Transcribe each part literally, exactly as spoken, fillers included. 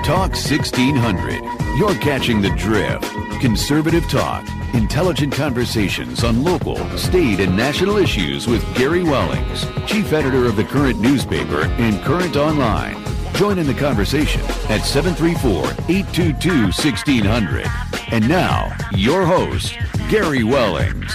Talk sixteen hundred. You're catching the drift. Conservative talk, intelligent conversations on local, state, and national issues with Gary Wellings, chief editor of the Current newspaper and Current Online. Join in the conversation at seven three four, eight two two, one six zero zero. And now, your host, Gary Wellings.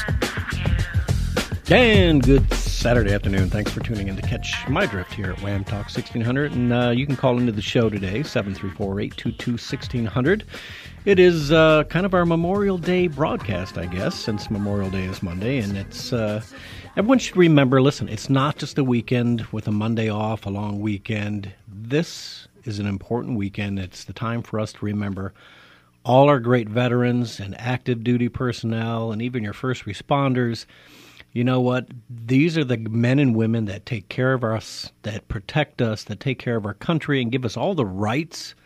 And good Saturday afternoon. Thanks for tuning in to catch my drift here at Wham Talk sixteen hundred. And uh, you can call into the show today, seven three four, eight two two, one six zero zero. It is uh, kind of our Memorial Day broadcast, I guess, since Memorial Day is Monday. And it's uh, everyone should remember, listen, it's not just a weekend with a Monday off, a long weekend. This is an important weekend. It's the time for us to remember all our great veterans and active duty personnel and even your first responders. You know what? These are the men and women that take care of us, that protect us, that take care of our country and give us all the rights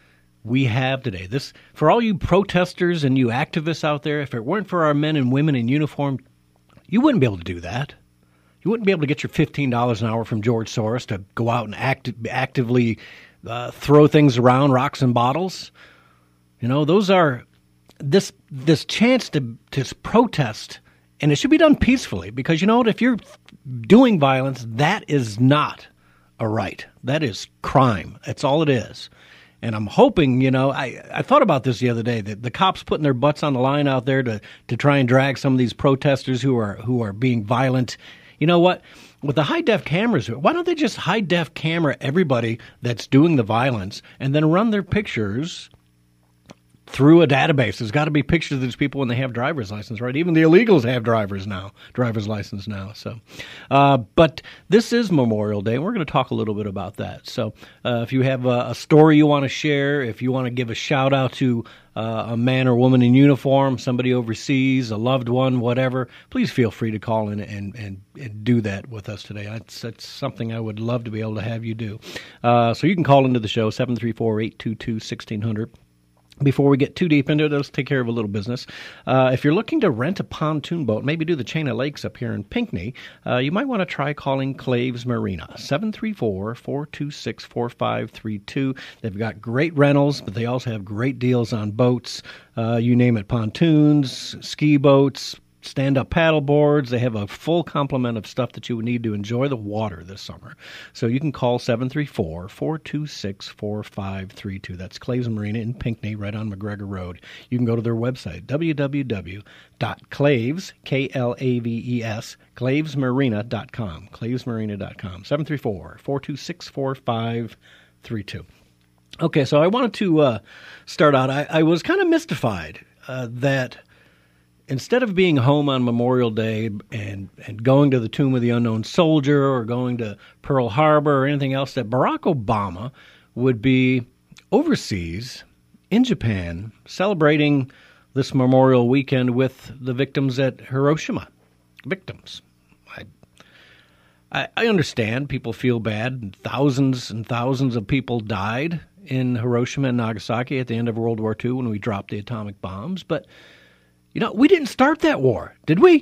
we have today. This, for all you protesters and you activists out there, if it weren't for our men and women in uniform, you wouldn't be able to do that. You wouldn't be able to get your fifteen dollars an hour from George Soros to go out and act, actively uh, throw things around, rocks and bottles. You know, those are this this chance to to protest. And it should be done peacefully because, you know what, if you're doing violence, that is not a right. That is crime. That's all it is. And I'm hoping, you know, I, I thought about this the other day, that the cops putting their butts on the line out there to, to try and drag some of these protesters who are who are being violent. You know what? With the high-def cameras, why don't they just high-def camera everybody that's doing the violence and then run their pictures through a database? There's got to be pictures of these people when they have driver's license, right? Even the illegals have drivers now, driver's license now. So, uh, but this is Memorial Day, and we're going to talk a little bit about that. So uh, if you have a, a story you want to share, if you want to give a shout-out to uh, a man or woman in uniform, somebody overseas, a loved one, whatever, please feel free to call in and, and, and do that with us today. That's, that's something I would love to be able to have you do. Uh, so you can call into the show, seven three four, eight two two, one six zero zero. Before we get too deep into it, let's take care of a little business. Uh, if you're looking to rent a pontoon boat, maybe do the chain of lakes up here in Pinckney, uh, you might want to try calling Claves Marina, seven three four, four two six, four five three two. They've got great rentals, but they also have great deals on boats. Uh, you name it, pontoons, ski boats, stand-up paddle boards. They have a full complement of stuff that you would need to enjoy the water this summer. So you can call seven three four, four two six, four five three two. That's Claves Marina in Pinckney, right on McGregor Road. You can go to their website, w w w dot claves, K L A V E S, claves marina dot com, claves marina dot com, seven three four, four two six, four five three two. Okay, so I wanted to uh, start out. I, I was kind of mystified uh, that instead of being home on Memorial Day and, and going to the Tomb of the Unknown Soldier or going to Pearl Harbor or anything else, that Barack Obama would be overseas in Japan celebrating this Memorial Weekend with the victims at Hiroshima. Victims. I, I, I understand people feel bad. Thousands and thousands of people died in Hiroshima and Nagasaki at the end of World War Two when we dropped the atomic bombs, but you know, we didn't start that war, did we?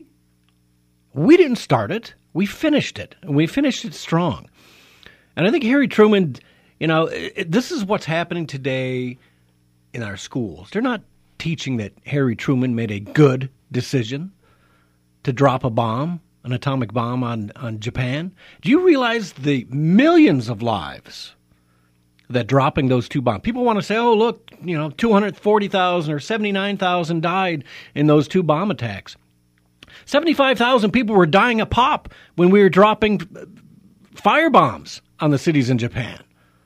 We didn't start it. We finished it, and we finished it strong. And I think Harry Truman, you know, it, this is what's happening today in our schools. They're not teaching that Harry Truman made a good decision to drop a bomb, an atomic bomb on, on Japan. Do you realize the millions of lives that dropping those two bombs? People want to say, oh, look, you know, two hundred forty thousand or seventy-nine thousand died in those two bomb attacks. seventy-five thousand people were dying a pop when we were dropping fire bombs on the cities in Japan.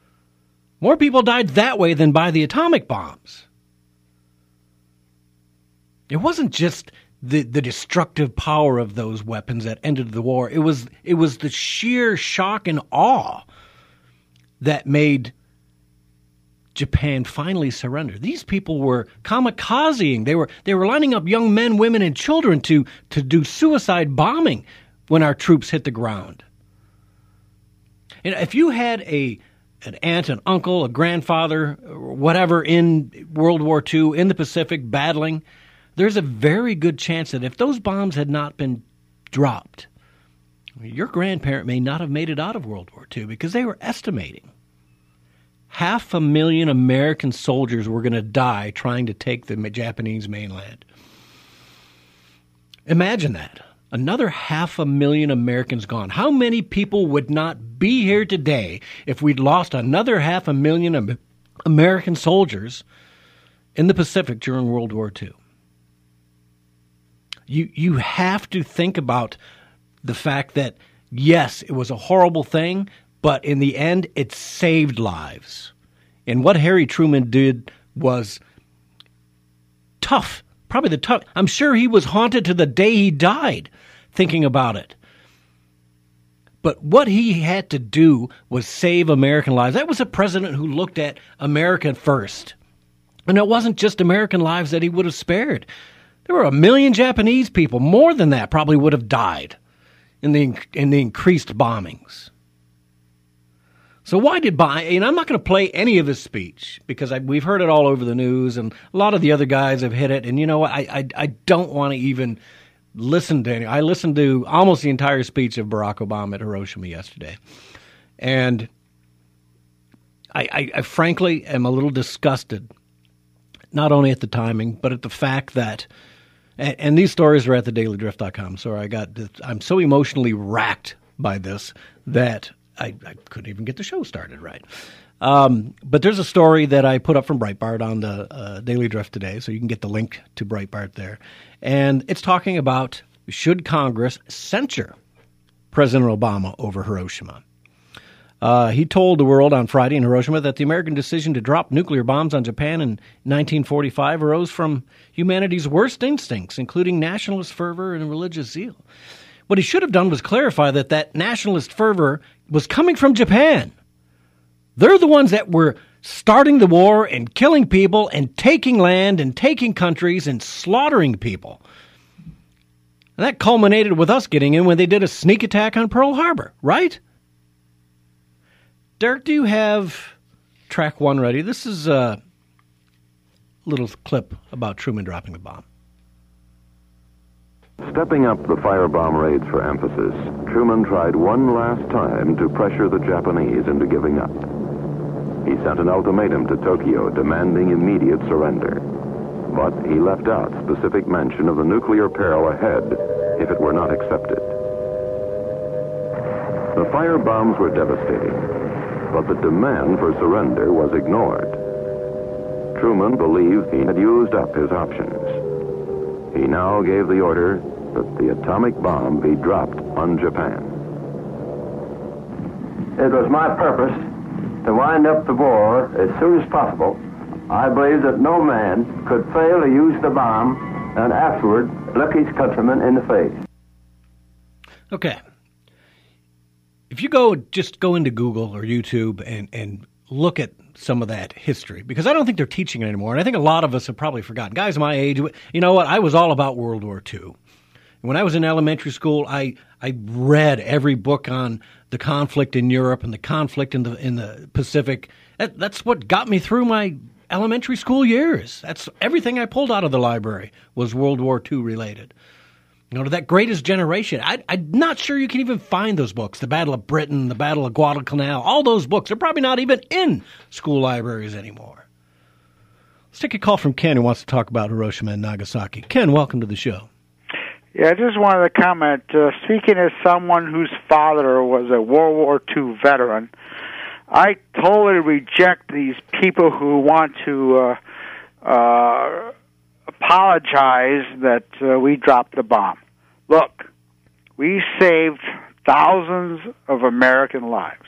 More people died that way than by the atomic bombs. It wasn't just the, the destructive power of those weapons that ended the war. It was it was the sheer shock and awe that made Japan finally surrendered. These people were kamikazing. They were they were lining up young men, women, and children to to do suicide bombing when our troops hit the ground. And if you had a an aunt, an uncle, a grandfather, whatever in World War Two in the Pacific battling, there's a very good chance that if those bombs had not been dropped, your grandparent may not have made it out of World War Two because they were estimating half a million American soldiers were going to die trying to take the Japanese mainland. Imagine that. Another half a million Americans gone. How many people would not be here today if we'd lost another half a million American soldiers in the Pacific during World War Two? You, you have to think about the fact that, yes, it was a horrible thing, but in the end, it saved lives. And what Harry Truman did was tough. Probably the tough. I'm sure he was haunted to the day he died thinking about it. But what he had to do was save American lives. That was a president who looked at America first. And it wasn't just American lives that he would have spared. There were a million Japanese people, more than that, probably would have died in the in the increased bombings. So why did Biden, and I'm not going to play any of his speech because I, we've heard it all over the news and a lot of the other guys have hit it. And you know what? I, I, I don't want to even listen to any. I listened to almost the entire speech of Barack Obama at Hiroshima yesterday. And I, I, I frankly am a little disgusted, not only at the timing, but at the fact that, and, and these stories are at the daily drift dot com. So I got, I'm so emotionally racked by this that I, I couldn't even get the show started right. Um, but there's a story that I put up from Breitbart on the uh, Daily Drift today, so you can get the link to Breitbart there. And it's talking about, should Congress censure President Obama over Hiroshima? Uh, he told the world on Friday in Hiroshima that the American decision to drop nuclear bombs on Japan in nineteen forty-five arose from humanity's worst instincts, including nationalist fervor and religious zeal. What he should have done was clarify that that nationalist fervor was coming from Japan. They're the ones that were starting the war and killing people and taking land and taking countries and slaughtering people. And that culminated with us getting in when they did a sneak attack on Pearl Harbor, right? Derek, do you have track one ready? This is a little clip about Truman dropping the bomb. Stepping up the firebomb raids for emphasis, Truman tried one last time to pressure the Japanese into giving up. He sent an ultimatum to Tokyo demanding immediate surrender. But he left out specific mention of the nuclear peril ahead if it were not accepted. The firebombs were devastating, but the demand for surrender was ignored. Truman believed he had used up his options. He now gave the order that the atomic bomb be dropped on Japan. It was my purpose to wind up the war as soon as possible. I believe that no man could fail to use the bomb and afterward look his countrymen in the face. Okay. If you go, just go into Google or YouTube and, and look at some of that history, because I don't think they're teaching it anymore. And I think a lot of us have probably forgotten. Guys my age, you know what? I was all about World War Two. When I was in elementary school, I, I read every book on the conflict in Europe and the conflict in the in the Pacific. That, that's what got me through my elementary school years. That's everything I pulled out of the library was World War Two related. You know, to that Greatest Generation. I, I'm not sure you can even find those books. The Battle of Britain, the Battle of Guadalcanal, all those books are probably not even in school libraries anymore. Let's take a call from Ken who wants to talk about Hiroshima and Nagasaki. Ken, welcome to the show. Yeah, I just wanted to comment. Uh, speaking as someone whose father was a World War Two veteran, I totally reject these people who want to uh, uh, apologize that uh, we dropped the bomb. Look, we saved thousands of American lives,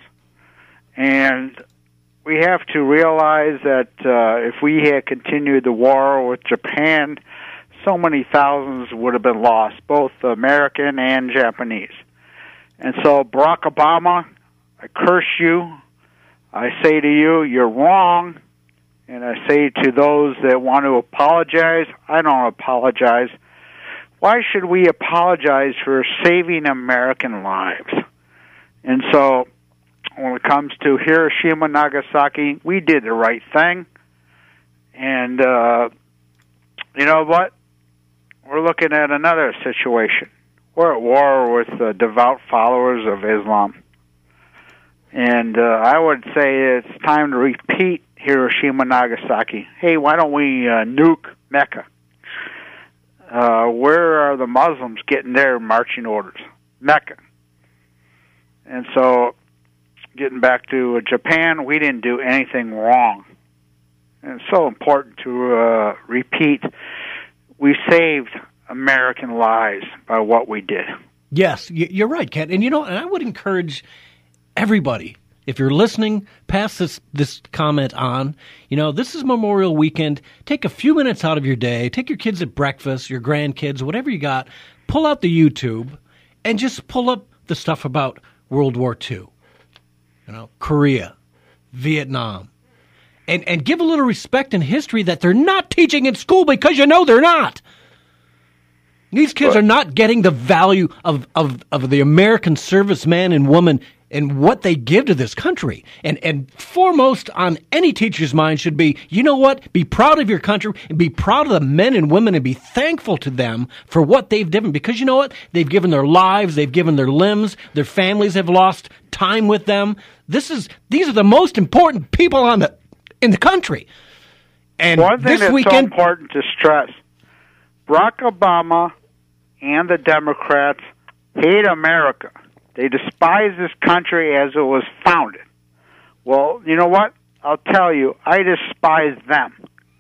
and we have to realize that uh, if we had continued the war with Japan, so many thousands would have been lost, both American and Japanese. And so, Barack Obama, I curse you. I say to you, you're wrong. And I say to those that want to apologize, I don't apologize. Why should we apologize for saving American lives? And so, when it comes to Hiroshima, Nagasaki, we did the right thing. And, uh, you know what? We're looking at another situation. We're at war with uh, devout followers of Islam. And uh, I would say it's time to repeat Hiroshima, Nagasaki. Hey, why don't we uh, nuke Mecca? Uh, where are the Muslims getting their marching orders? Mecca. And so, getting back to Japan, we didn't do anything wrong. And it's so important to uh, repeat, we saved American lives by what we did. Yes, you're right, Ken. And you know, and I would encourage everybody, if you're listening, pass this, this comment on. You know, this is Memorial Weekend. Take a few minutes out of your day. Take your kids at breakfast, your grandkids, whatever you got. Pull out the YouTube and just pull up the stuff about World War Two. You know, Korea, Vietnam. And, and give a little respect and history that they're not teaching in school, because you know they're not. These kids are not getting the value of, of, of the American serviceman and woman and what they give to this country. And and foremost on any teacher's mind should be, you know what? Be proud of your country and be proud of the men and women and be thankful to them for what they've given. Because you know what? They've given their lives, they've given their limbs, their families have lost time with them. This is these are the most important people on the in the country. And one thing this that's weekend, so important to stress, Barack Obama and the Democrats hate America. They despise this country as it was founded. Well, you know what? I'll tell you, I despise them.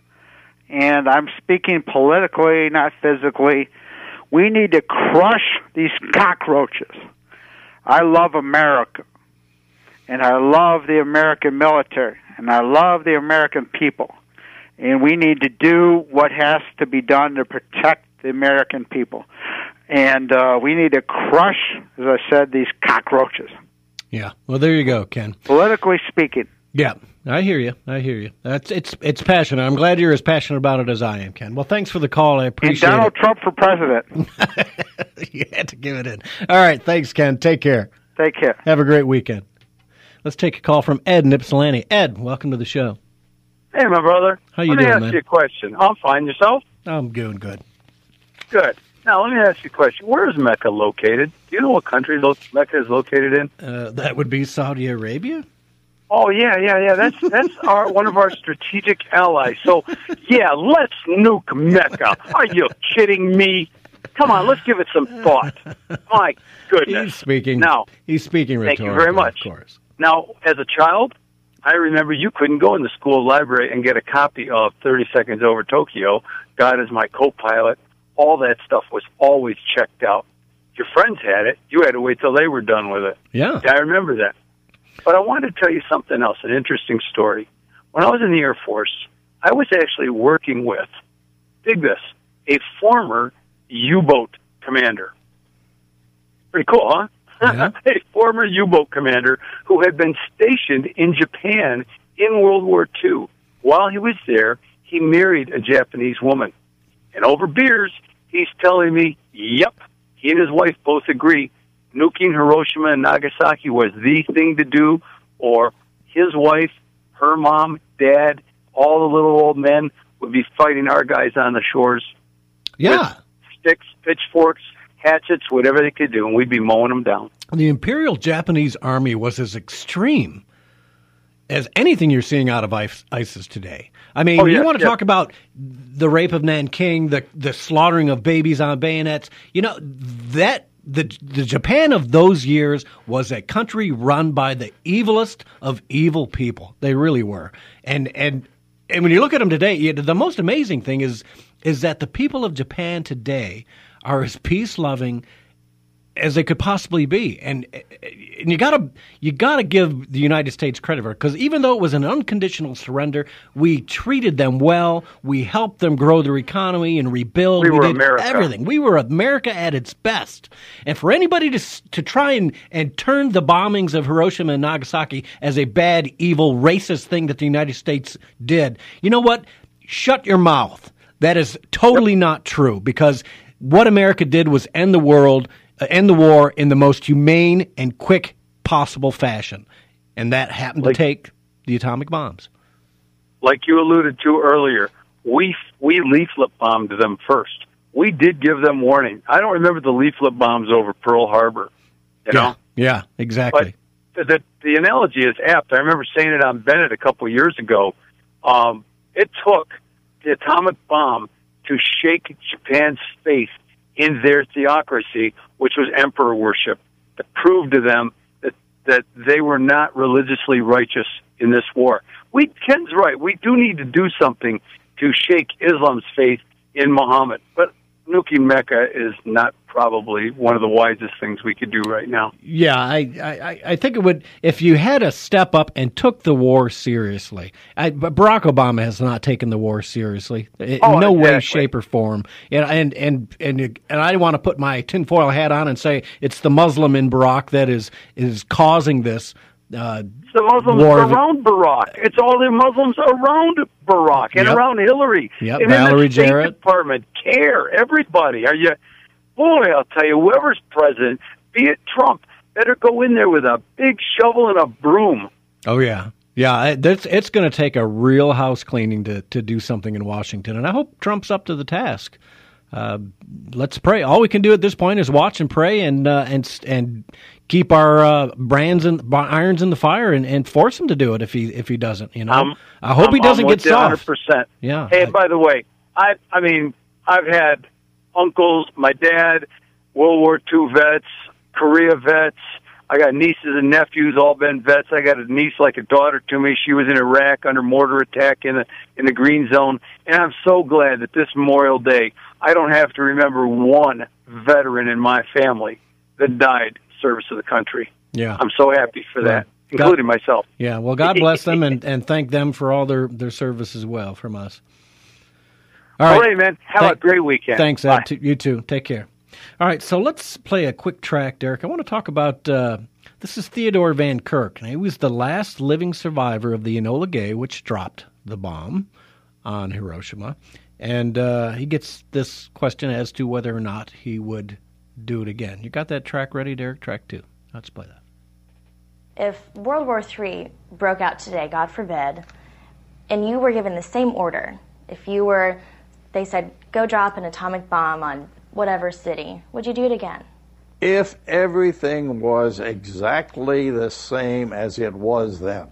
And I'm speaking politically, not physically. We need to crush these cockroaches. I love America. And I love the American military. And I love the American people. And we need to do what has to be done to protect the American people. And uh, we need to crush, as I said, these cockroaches. Yeah. Well, there you go, Ken. Politically speaking. Yeah, I hear you. I hear you. That's it's it's passionate. I'm glad you're as passionate about it as I am, Ken. Well, thanks for the call. I appreciate and Donald it. Trump for president. You had to give it in. All right. Thanks, Ken. Take care. Take care. Have a great weekend. Let's take a call from Ed in Ypsilanti. Ed, welcome to the show. Hey, my brother. How you let doing, me ask man? you a question. I'm fine. Yourself? I'm doing good. Good. Now, let me ask you a question. Where is Mecca located? Do you know what country lo- Mecca is located in? Uh, that would be Saudi Arabia? Oh, yeah, yeah, yeah. That's that's our one of our strategic allies. So, yeah, let's nuke Mecca. Are you kidding me? Come on, let's give it some thought. My goodness. He's speaking. Now, he's speaking thank rhetorically, you very much. of course. Now, as a child, I remember you couldn't go in the school library and get a copy of thirty seconds over Tokyo. God is my co-pilot. All that stuff was always checked out. Your friends had it. You had to wait till they were done with it. Yeah. I remember that. But I wanted to tell you something else, an interesting story. When I was in the Air Force, I was actually working with, dig this, a former U-boat commander. Pretty cool, huh? Yeah. A former U-boat commander who had been stationed in Japan in World War Two. While he was there, he married a Japanese woman. And over beers, he's telling me, yep, he and his wife both agree nuking Hiroshima and Nagasaki was the thing to do, or his wife, her mom, dad, all the little old men would be fighting our guys on the shores. Yeah. With sticks, pitchforks, hatchets, whatever they could do, and we'd be mowing them down. The Imperial Japanese Army was as extreme as anything you're seeing out of ISIS today. I mean, Oh, you yes, want to yes. talk about the rape of Nanking, the the slaughtering of babies on bayonets. You know, that the the Japan of those years was a country run by the evilest of evil people. They really were. And and and when you look at them today, you, the most amazing thing is is that the people of Japan today are as peace-loving as they could possibly be, and and you gotta you gotta give the United States credit for it, because even though it was an unconditional surrender, we treated them well. We helped them grow their economy and rebuild. We were did America. everything. We were America at its best. And for anybody to to try and and turn the bombings of Hiroshima and Nagasaki as a bad, evil, racist thing that the United States did, you know what? Shut your mouth. That is totally not true, because what America did was end the world. Uh, end the war in the most humane and quick possible fashion. And that happened Like- to take the atomic bombs. Like you alluded to earlier, we we leaflet bombed them first. We did give them warning. I don't remember the leaflet bombs over Pearl Harbor, you know? Yeah, exactly. the, the analogy is apt. I remember saying it on Bennett a couple of years ago. Um, it took the atomic bomb to shake Japan's faith in their theocracy, which was emperor worship, to prove to them that, that they were not religiously righteous in this war. We, Ken's right. We do need to do something to shake Islam's faith in Muhammad. But nuking Mecca is not probably one of the wisest things we could do right now. Yeah, I, I, I think it would, if you had to step up and took the war seriously. I, but Barack Obama has not taken the war seriously, in oh, no exactly. way, shape, or form. And and and and, and I want to put my tinfoil hat on and say it's the Muslim in Barack that is is causing this. Uh, it's the Muslims war around Barack. It's all the Muslims around Barack and yep. around Hillary. Yep. And Valerie in the State Jarrett. Department, care, everybody. Are you, boy, I'll tell you, whoever's president, be it Trump, better go in there with a big shovel and a broom. Oh, yeah. Yeah, it's, it's going to take a real house cleaning to, to do something in Washington, and I hope Trump's up to the task. Uh, let's pray. All we can do at this point is watch and pray and uh, and and keep our uh, brands and irons in the fire and, and force him to do it if he if he doesn't. You know, um, I hope I'm, he doesn't I'm get soft. one hundred percent. Yeah. Hey, I, by the way, I I mean I've had uncles, my dad, World War Two vets, Korea vets. I got nieces and nephews, all been vets. I got a niece like a daughter to me. She was in Iraq under mortar attack in the in the green zone, and I'm so glad that this Memorial Day I don't have to remember one veteran in my family that died in service of the country. Yeah, I'm so happy for that, well, including God, myself. Yeah, well, God bless them and, and thank them for all their, their service as well from us. All right, all right man. Have Th- a great weekend. Thanks, Ed. T- you too. Take care. All right, so let's play a quick track, Derek. I want to talk about, uh, this is Theodore Van Kirk, and he was the last living survivor of the Enola Gay, which dropped the bomb on Hiroshima. And uh, he gets this question as to whether or not he would do it again. You got that track ready, Derek? Track two. Let's play that. If World War Three broke out today, God forbid, and you were given the same order, if you were, they said, go drop an atomic bomb on whatever city, would you do it again? If everything was exactly the same as it was then.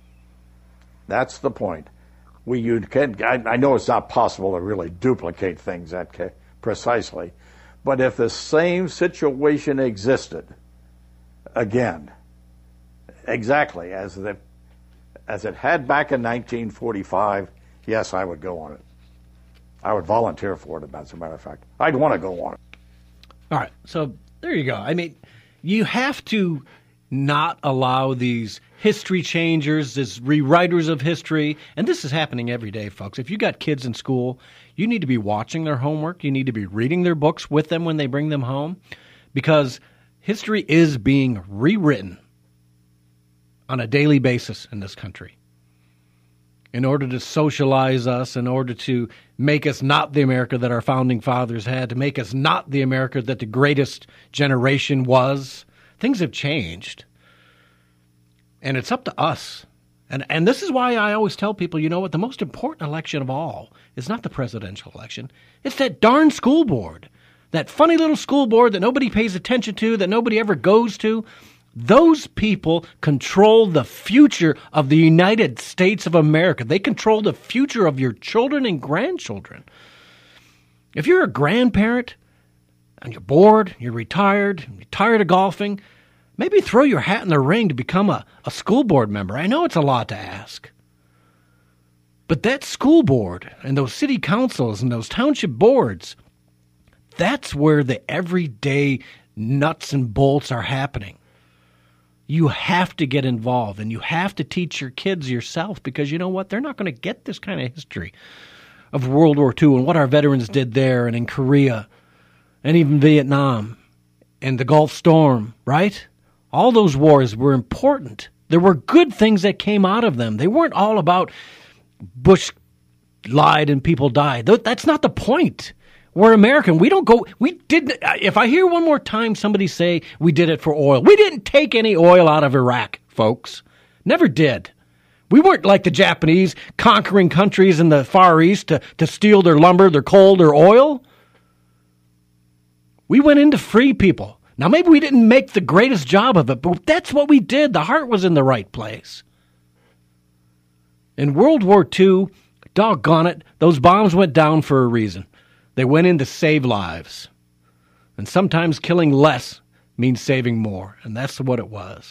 That's the point. We, you can, I, I know it's not possible to really duplicate things that ca- precisely, but if the same situation existed, again, exactly as the, as it had back in nineteen forty-five, yes, I would go on it. I would volunteer for it, as a matter of fact. I'd want to go on it. All right, so there you go. I mean, you have to not allow these history changers, these rewriters of history, and this is happening every day, folks. If you got kids in school, you need to be watching their homework. You need to be reading their books with them when they bring them home, because history is being rewritten on a daily basis in this country in order to socialize us, in order to make us not the America that our founding fathers had, to make us not the America that the greatest generation was. Things have changed. And it's up to us. And and this is why I always tell people, you know what, the most important election of all is not the presidential election. It's that darn school board. That funny little school board that nobody pays attention to, that nobody ever goes to. Those people control the future of the United States of America. They control the future of your children and grandchildren. If you're a grandparent and you're bored, you're retired, you're tired of golfing, maybe throw your hat in the ring to become a, a school board member. I know it's a lot to ask. But that school board and those city councils and those township boards, that's where the everyday nuts and bolts are happening. You have to get involved, and you have to teach your kids yourself, because you know what? They're not going to get this kind of history of World War Two and what our veterans did there and in Korea and even Vietnam and the Gulf Storm, right? All those wars were important. There were good things that came out of them. They weren't all about Bush lied and people died. That's not the point. We're American. We don't go, we didn't, if I hear one more time somebody say we did it for oil, we didn't take any oil out of Iraq, folks. Never did. We weren't like the Japanese conquering countries in the Far East to, to steal their lumber, their coal, their oil. We went in to free people. Now, maybe we didn't make the greatest job of it, but that's what we did. The heart was in the right place. In World War Two, doggone it, those bombs went down for a reason. They went in to save lives. And sometimes killing less means saving more, and that's what it was.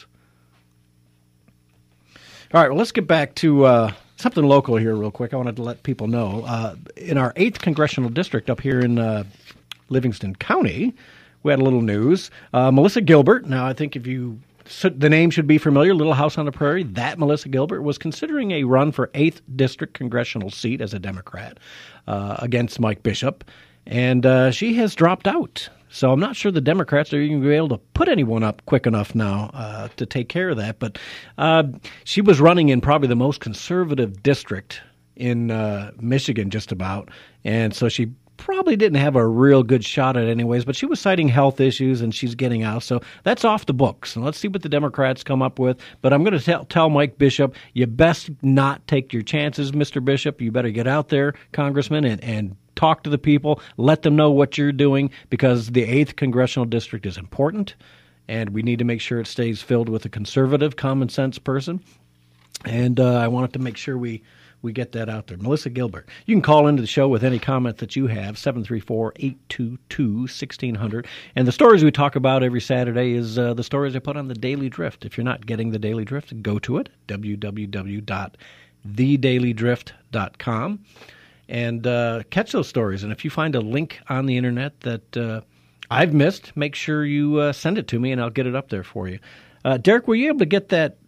All right, well, let's get back to uh, something local here real quick. I wanted to let people know. Uh, in our eighth Congressional District up here in uh, Livingston County, we had a little news. Uh, Melissa Gilbert, now I think if you, so the name should be familiar, Little House on the Prairie, that Melissa Gilbert was considering a run for eighth District Congressional seat as a Democrat uh, against Mike Bishop, and uh, she has dropped out. So I'm not sure the Democrats are even going to be able to put anyone up quick enough now uh, to take care of that. But uh, she was running in probably the most conservative district in uh, Michigan just about, and so she probably didn't have a real good shot at it anyways, but she was citing health issues and she's getting out. So that's off the books. And let's see what the Democrats come up with. But I'm going to tell, tell Mike Bishop, you best not take your chances, Mister Bishop. You better get out there, Congressman, and, and talk to the people. Let them know what you're doing, because the eighth Congressional District is important, and we need to make sure it stays filled with a conservative, common sense person. And uh, I wanted to make sure we we get that out there. Melissa Gilbert. You can call into the show with any comment that you have, seven three four, eight two two, one six zero zero. And the stories we talk about every Saturday is uh, the stories I put on the Daily Drift. If you're not getting the Daily Drift, go to it, w w w dot the daily drift dot com, and uh, catch those stories. And if you find a link on the internet that uh, I've missed, make sure you uh, send it to me, and I'll get it up there for you. Uh, Derek, were you able to get that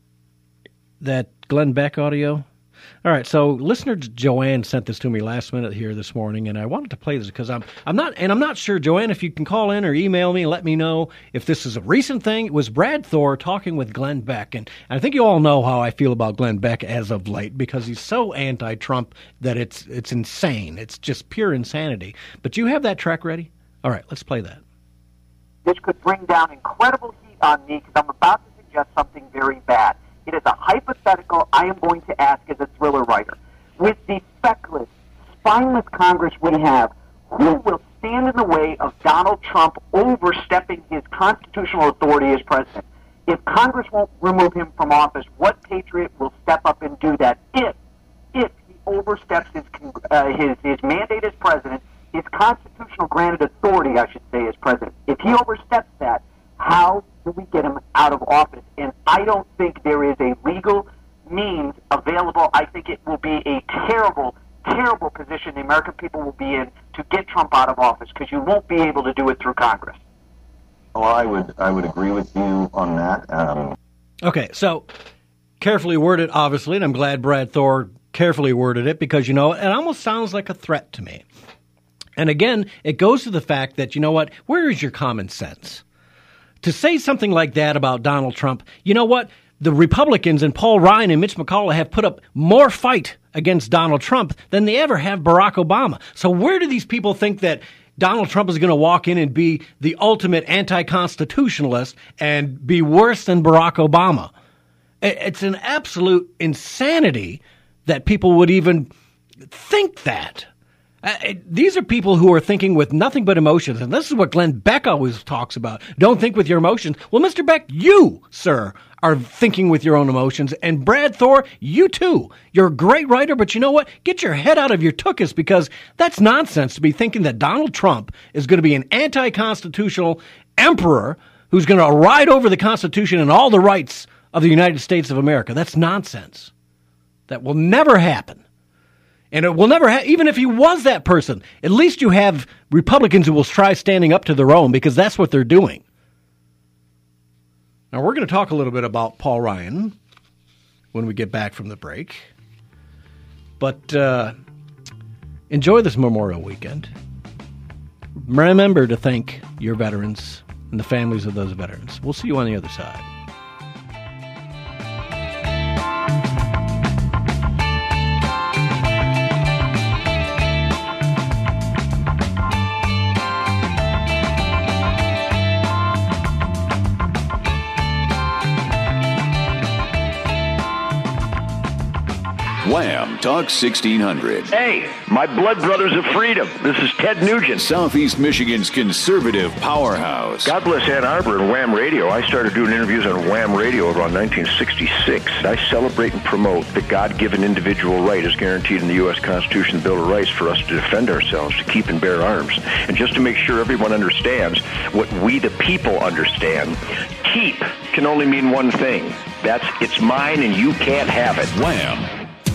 that Glenn Beck audio? All right, so listener Joanne sent this to me last minute here this morning, and I wanted to play this because I'm I'm not and I'm not sure, Joanne, if you can call in or email me and let me know if this is a recent thing. It was Brad Thor talking with Glenn Beck, and I think you all know how I feel about Glenn Beck as of late, because he's so anti-Trump that it's it's insane. It's just pure insanity. But you have that track ready? All right, let's play that. Which could bring down incredible heat on me because I'm about to suggest something very bad. It is a hypothetical I am going to ask as a thriller writer. With the feckless, spineless Congress we have, who will stand in the way of Donald Trump overstepping his constitutional authority as president? If Congress won't remove him from office, what patriot will step up and do that? If, if he oversteps his, uh, his, his mandate as president, his constitutional granted authority, I should say, as president, if he oversteps that, how do we get him out of office? And I don't think there is a legal means available. I think it will be a terrible, terrible position the American people will be in to get Trump out of office, because you won't be able to do it through Congress. Well, I would I would agree with you on that. Um... Okay, so carefully worded, obviously, and I'm glad Brad Thor carefully worded it, because, you know, it almost sounds like a threat to me. And again, it goes to the fact that, you know what, where is your common sense? To say something like that about Donald Trump, you know what? The Republicans and Paul Ryan and Mitch McConnell have put up more fight against Donald Trump than they ever have Barack Obama. So where do these people think that Donald Trump is going to walk in and be the ultimate anti-constitutionalist and be worse than Barack Obama? It's an absolute insanity that people would even think that. Uh, these are people who are thinking with nothing but emotions, and this is what Glenn Beck always talks about. Don't think with your emotions. Well, Mister Beck, you, sir, are thinking with your own emotions, and Brad Thor, you too. You're a great writer, but you know what? Get your head out of your tuchus, because that's nonsense to be thinking that Donald Trump is going to be an anti-constitutional emperor who's going to ride over the Constitution and all the rights of the United States of America. That's nonsense. That will never happen. And it will never happen. Even if he was that person, at least you have Republicans who will try standing up to their own, because that's what they're doing. Now, we're going to talk a little bit about Paul Ryan when we get back from the break. But uh, enjoy this Memorial Weekend. Remember to thank your veterans and the families of those veterans. We'll see you on the other side. Wham! Talk sixteen hundred. Hey, my blood brothers of freedom. This is Ted Nugent. Southeast Michigan's conservative powerhouse. God bless Ann Arbor and Wham Radio. I started doing interviews on Wham Radio around nineteen sixty-six. I celebrate and promote the God-given individual right as guaranteed in the U S Constitution and Bill of Rights for us to defend ourselves, to keep and bear arms. And just to make sure everyone understands what we the people understand, keep can only mean one thing. That's it's mine and you can't have it. Wham!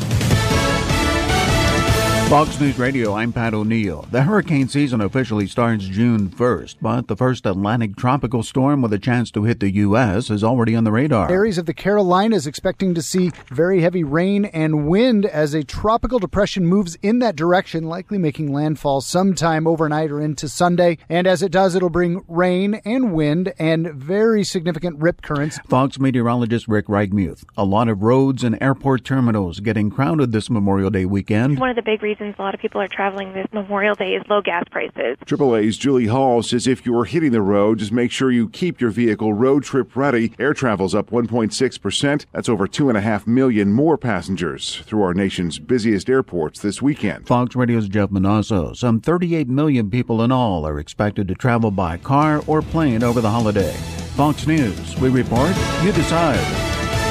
Fox News Radio, I'm Pat O'Neill. The hurricane season officially starts June first, but the first Atlantic tropical storm with a chance to hit the U S is already on the radar. Areas of the Carolinas expecting to see very heavy rain and wind as a tropical depression moves in that direction, likely making landfall sometime overnight or into Sunday. And as it does, it'll bring rain and wind and very significant rip currents. Fox meteorologist Rick Reichmuth. A lot of roads and airport terminals getting crowded this Memorial Day weekend. One of the big reasons a lot of people are traveling this Memorial Day is low gas prices. triple A's Julie Hall says if you're hitting the road, just make sure you keep your vehicle road trip ready. Air travel's up one point six percent. That's over two point five million more passengers through our nation's busiest airports this weekend. Fox Radio's Jeff Manasso. Some thirty-eight million people in all are expected to travel by car or plane over the holiday. Fox News, we report, you decide.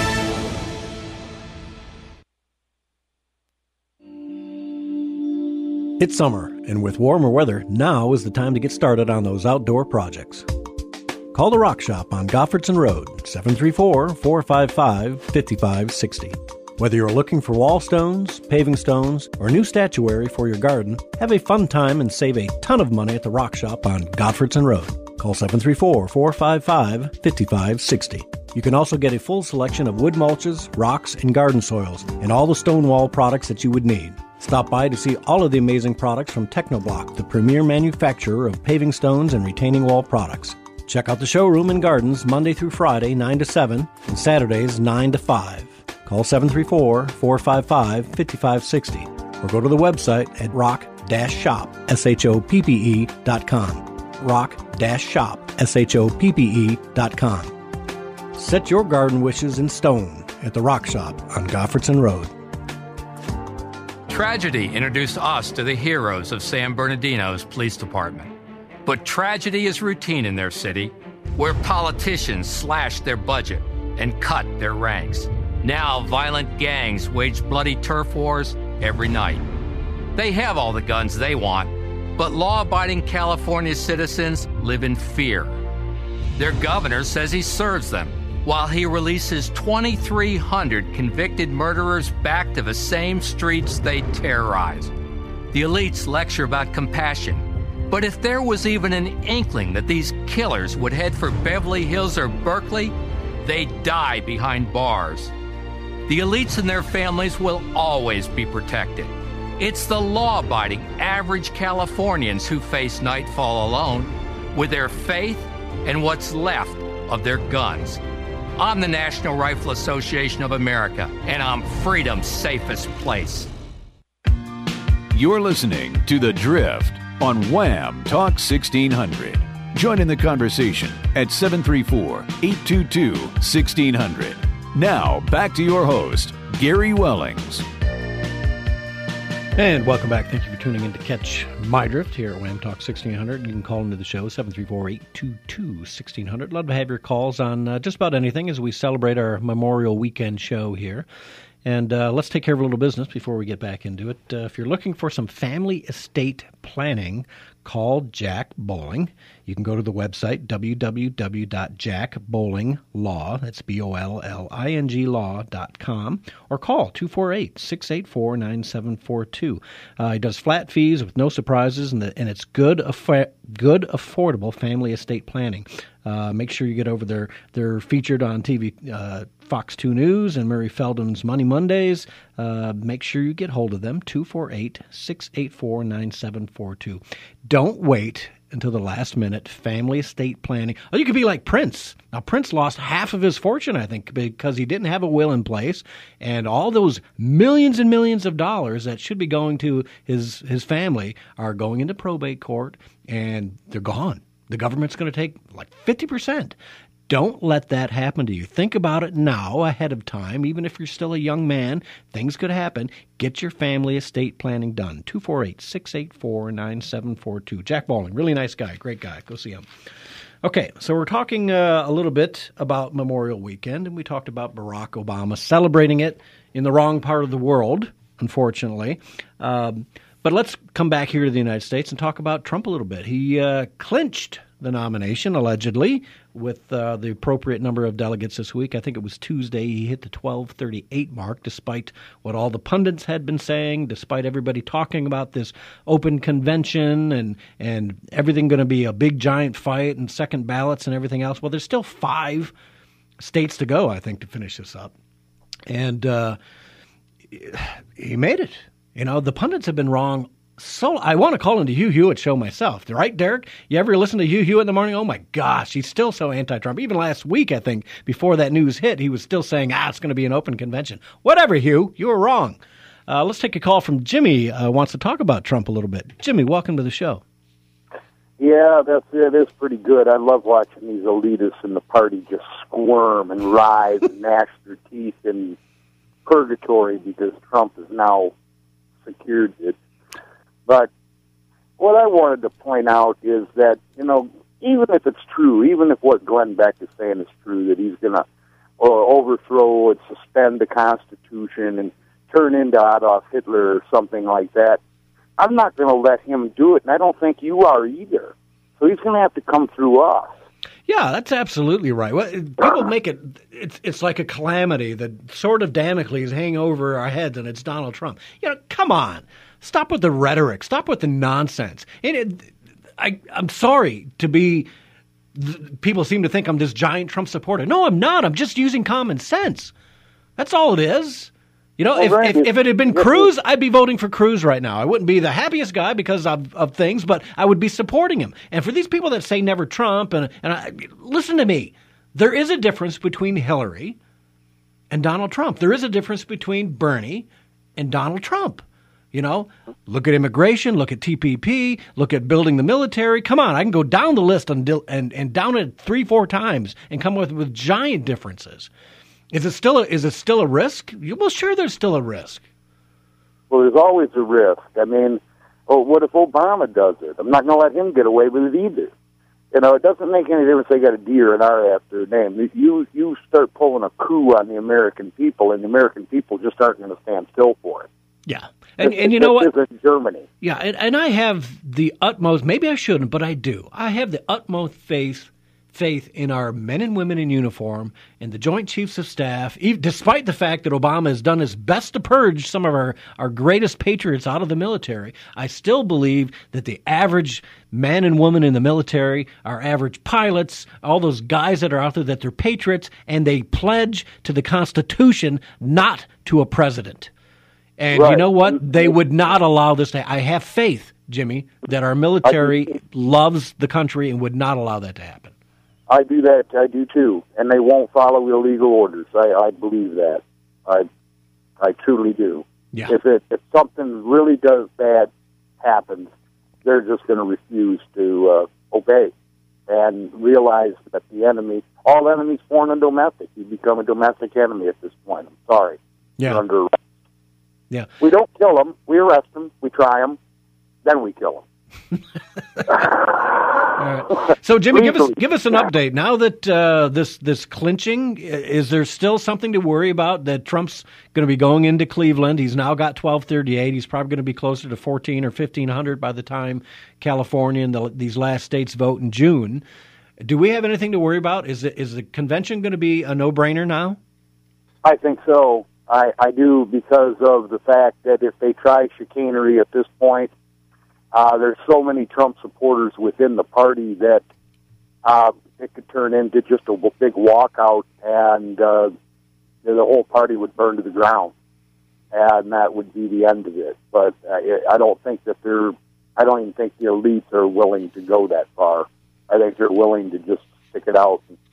It's summer, and with warmer weather, now is the time to get started on those outdoor projects. Call the Rock Shop on Goffredson Road, seven three four, four five five, five five six zero. Whether you're looking for wall stones, paving stones, or new statuary for your garden, have a fun time and save a ton of money at the Rock Shop on Goffredson Road. Call seven three four, four five five, five five six zero. You can also get a full selection of wood mulches, rocks, and garden soils, and all the stone wall products that you would need. Stop by to see all of the amazing products from Technoblock, the premier manufacturer of paving stones and retaining wall products. Check out the showroom and gardens Monday through Friday, nine to seven, and Saturdays, nine to five. Call seven three four, four five five, five five six zero or go to the website at rock dash shop, S H O P P E dot com. rock dash shop, S H O P P E dot com. Set your garden wishes in stone at the Rock Shop on Goffredson Road. Tragedy introduced us to the heroes of San Bernardino's police department. But tragedy is routine in their city, where politicians slash their budget and cut their ranks. Now violent gangs wage bloody turf wars every night. They have all the guns they want, but law-abiding California citizens live in fear. Their governor says he serves them, while he releases twenty-three hundred convicted murderers back to the same streets they terrorize. The elites lecture about compassion, but if there was even an inkling that these killers would head for Beverly Hills or Berkeley, they'd die behind bars. The elites and their families will always be protected. It's the law-abiding average Californians who face nightfall alone with their faith and what's left of their guns. I'm the National Rifle Association of America, and I'm freedom's safest place. You're listening to The Drift on Wham Talk sixteen hundred. Join in the conversation at seven three four, eight two two, one six zero zero. Now, back to your host, Gary Wellings. And welcome back. Thank you for tuning in to catch my drift here at Wham Talk sixteen hundred. You can call into the show, seven three four, eight two two, one six zero zero. Love to have your calls on uh, just about anything as we celebrate our Memorial Weekend show here. And uh, let's take care of a little business before we get back into it. Uh, if you're looking for some family estate planning, call Jack Bowling. You can go to the website, w w w dot jack bowling law, that's B O L L I N G law dot com, or call two four eight, six eight four, nine seven four two. Uh, he does flat fees with no surprises, and, the, and it's good, affa- good, affordable family estate planning. Uh, make sure you get over there. They're featured on T V, uh, Fox two News and Murray Feldman's Money Mondays. Uh, make sure you get hold of them, two four eight, six eight four, nine seven four two. Don't wait until the last minute. Family estate planning. Oh, you could be like Prince. Now, Prince lost half of his fortune, I think, because he didn't have a will in place, and all those millions and millions of dollars that should be going to his, his family are going into probate court, and they're gone. The government's going to take like fifty percent. Don't let that happen to you. Think about it now ahead of time. Even if you're still a young man, things could happen. Get your family estate planning done. two four eight, six eight four, nine seven four two. Jack Bowling, really nice guy, great guy. Go see him. Okay, so we're talking uh, a little bit about Memorial Weekend, and we talked about Barack Obama celebrating it in the wrong part of the world, unfortunately. Um, but let's come back here to the United States and talk about Trump a little bit. He uh, clinched the nomination, allegedly, with uh, the appropriate number of delegates this week. I think it was Tuesday. He hit the twelve thirty-eight mark, despite what all the pundits had been saying, despite everybody talking about this open convention and, and everything going to be a big, giant fight and second ballots and everything else. Well, there's still five states to go, I think, to finish this up. And uh, he made it. You know, the pundits have been wrong. So I want to call into Hugh Hewitt's show myself. Right, Derek? You ever listen to Hugh Hewitt in the morning? Oh, my gosh, he's still so anti-Trump. Even last week, I think, before that news hit, he was still saying, ah, it's going to be an open convention. Whatever, Hugh, you were wrong. Uh, let's take a call from Jimmy, uh, wants to talk about Trump a little bit. Jimmy, welcome to the show. Yeah, that's it. It's pretty good. I love watching these elitists in the party just squirm and writhe and gnash their teeth in purgatory because Trump has now secured it. But what I wanted to point out is that, you know, even if it's true, even if what Glenn Beck is saying is true, that he's going to uh, overthrow and suspend the Constitution and turn into Adolf Hitler or something like that, I'm not going to let him do it, and I don't think you are either. So he's going to have to come through us. Yeah, that's absolutely right. Well, people make it, it's it's like a calamity. The sword of Damocles hanging over our heads, and it's Donald Trump. You know, come on. Stop with the rhetoric. Stop with the nonsense. And it, I, I'm sorry to be, people seem to think I'm this giant Trump supporter. No, I'm not. I'm just using common sense. That's all it is. You know, well, if, if, if it had been Cruz, I'd be voting for Cruz right now. I wouldn't be the happiest guy because of, of things, but I would be supporting him. And for these people that say never Trump, and, and I, listen to me, there is a difference between Hillary and Donald Trump. There is a difference between Bernie and Donald Trump. You know, look at immigration, look at T P P, look at building the military. Come on, I can go down the list and and, and down it three, four times and come with, with giant differences. Is it still a, is it still a risk? Well, sure, there's still a risk. Well, there's always a risk. I mean, oh, what if Obama does it? I'm not going to let him get away with it either. You know, it doesn't make any difference they got a D or an R after their name. You you start pulling a coup on the American people, and the American people just aren't going to stand still for it. Yeah. And, and you know what? This is Germany. Yeah, and, and I have the utmost, maybe I shouldn't, but I do. I have the utmost faith faith in our men and women in uniform and the Joint Chiefs of Staff, even, despite the fact that Obama has done his best to purge some of our, our greatest patriots out of the military. I still believe that the average man and woman in the military, our average pilots, all those guys that are out there, that they're patriots, and they pledge to the Constitution, not to a president. And right. You know what? They would not allow this to I have faith, Jimmy, that our military loves the country and would not allow that to happen. I do that. I do, too. And they won't follow illegal orders. I, I believe that. I I truly do. Yeah. If, it, if something really does bad happens, they're just going to refuse to uh, obey and realize that the enemy, all enemies foreign and domestic, you become a domestic enemy at this point. I'm sorry. Yeah. You're under arrest. Yeah. We don't kill them. We arrest them. We try them. Then we kill them. All right. So, Jimmy, give us give us an update. Now that uh, this this clinching, is there still something to worry about that Trump's going to be going into Cleveland? He's now got twelve thirty-eight. He's probably going to be closer to fourteen or fifteen hundred by the time California and the, these last states vote in June. Do we have anything to worry about? Is it, is the convention going to be a no-brainer now? I think so. I, I do, because of the fact that if they try chicanery at this point, uh, there's so many Trump supporters within the party that uh, it could turn into just a big walkout, and uh, the whole party would burn to the ground, and that would be the end of it. But uh, I don't think that they're, I don't even think the elites are willing to go that far. I think they're willing to just stick it out and,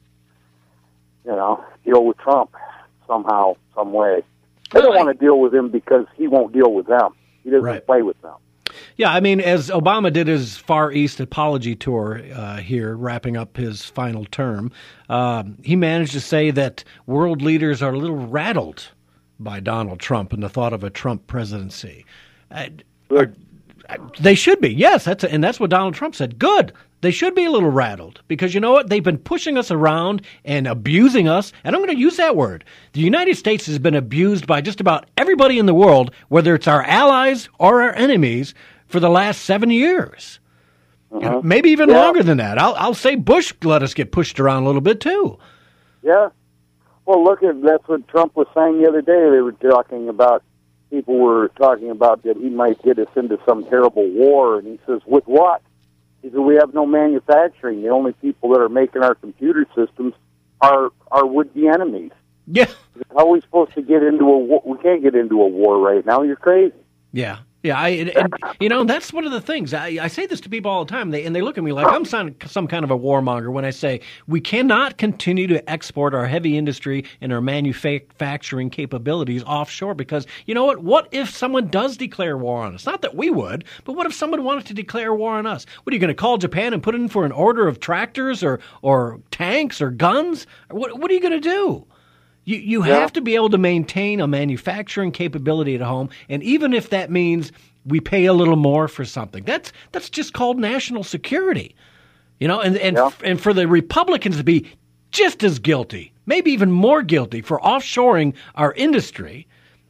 you know, deal with Trump somehow, some way. They don't want to deal with him because he won't deal with them. He doesn't right. play with them. Yeah, I mean, as Obama did his Far East apology tour uh, here, wrapping up his final term, uh, he managed to say that world leaders are a little rattled by Donald Trump and the thought of a Trump presidency. Uh, are, they should be, yes, that's a, and that's what Donald Trump said. Good. They should be a little rattled because, you know what, they've been pushing us around and abusing us, and I'm going to use that word. The United States has been abused by just about everybody in the world, whether it's our allies or our enemies, for the last seven years. Uh-huh. You know, maybe even yeah. longer than that. I'll, I'll say Bush let us get pushed around a little bit, too. Yeah. Well, look, at that's what Trump was saying the other day. They were talking about, people were talking about that he might get us into some terrible war, and he says, with what? He said, we have no manufacturing. The only people that are making our computer systems are are would-be enemies. Yeah. How are we supposed to get into a war? We can't get into a war right now. You're crazy. Yeah. Yeah, I, and, you know, that's one of the things. I, I say this to people all the time, they, and they look at me like I'm some, some kind of a warmonger when I say we cannot continue to export our heavy industry and our manufacturing capabilities offshore because, you know what, what if someone does declare war on us? Not that we would, but what if someone wanted to declare war on us? What, are you going to call Japan and put in for an order of tractors or, or tanks or guns? What, what are you going to do? You you yeah. have to be able to maintain a manufacturing capability at home, and even if that means we pay a little more for something, that's that's just called national security, you know. And and yeah. and for the Republicans to be just as guilty, maybe even more guilty, for offshoring our industry,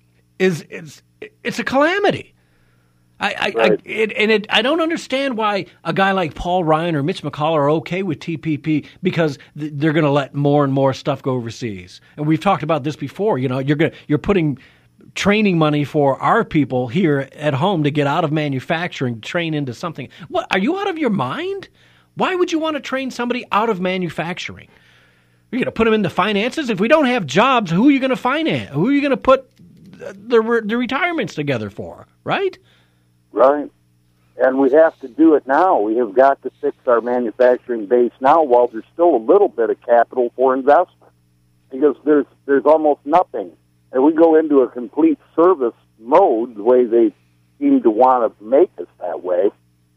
is is it's a calamity. I, I, right. I it, and it, I don't understand why a guy like Paul Ryan or Mitch McConnell are okay with T P P because th- they're going to let more and more stuff go overseas. And we've talked about this before. You know, you're going you're putting training money for our people here at home to get out of manufacturing, train into something. What, are you out of your mind? Why would you want to train somebody out of manufacturing? You're going to put them into finances? If we don't have jobs, who are you going to finance? Who are you going to put the re- the retirements together for? Right. Right. And we have to do it now. We have got to fix our manufacturing base now while there's still a little bit of capital for investment. Because there's there's almost nothing. And we go into a complete service mode, the way they seem to want to make us that way,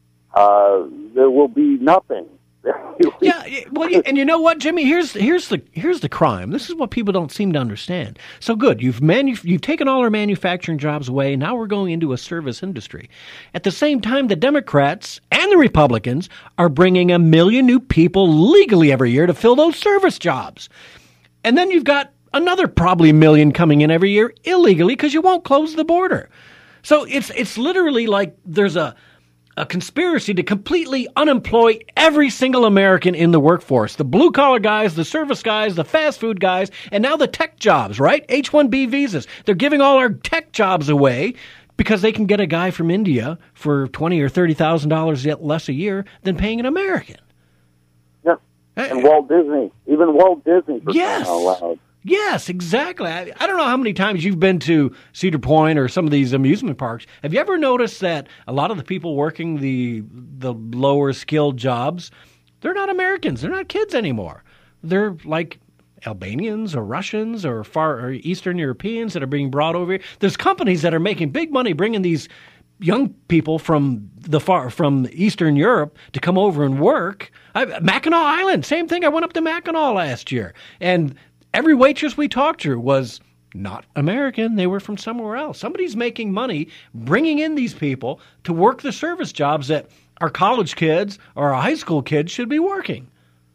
uh, there will be nothing. Yeah, well, and you know what, Jimmy? Here's here's the here's the crime. This is what people don't seem to understand. So good, you've manu- you've taken all our manufacturing jobs away. Now we're going into a service industry. At the same time, the Democrats and the Republicans are bringing a million new people legally every year to fill those service jobs. And then you've got another probably million coming in every year illegally because you won't close the border. So it's it's literally like there's a a conspiracy to completely unemploy every single American in the workforce. The blue-collar guys, the service guys, the fast food guys, and now the tech jobs, right? H one B visas. They're giving all our tech jobs away because they can get a guy from India for twenty thousand dollars or thirty thousand dollars less a year than paying an American. Yeah, and Walt Disney. Even Walt Disney, for yes. crying out loud. Yes, exactly. I, I don't know how many times you've been to Cedar Point or some of these amusement parks. Have you ever noticed that a lot of the people working the the lower skilled jobs, they're not Americans. They're not kids anymore. They're like Albanians or Russians or far or Eastern Europeans that are being brought over here. There's companies that are making big money bringing these young people from the far from Eastern Europe to come over and work. I, Mackinac Island, same thing. I went up to Mackinac last year, and every waitress we talked to was not American. They were from somewhere else. Somebody's making money bringing in these people to work the service jobs that our college kids or our high school kids should be working.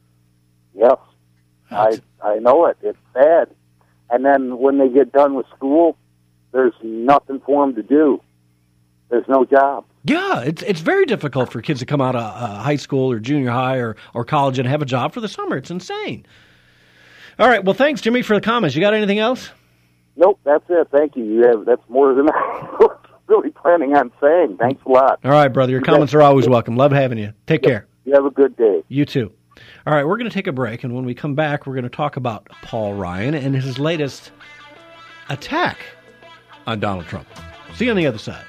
Yes, I I know it. It's sad. And then when they get done with school, there's nothing for them to do. There's no job. Yeah, it's it's very difficult for kids to come out of uh, high school or junior high or, or college and have a job for the summer. It's insane. All right. Well, thanks, Jimmy, for the comments. You got anything else? Nope, that's it. Thank you. You have that's more than I was really planning on saying. Thanks a lot. All right, brother. Your comments are always welcome. Love having you. Take care. You have a good day. You too. All right, we're going to take a break, and when we come back, we're going to talk about Paul Ryan and his latest attack on Donald Trump. See you on the other side.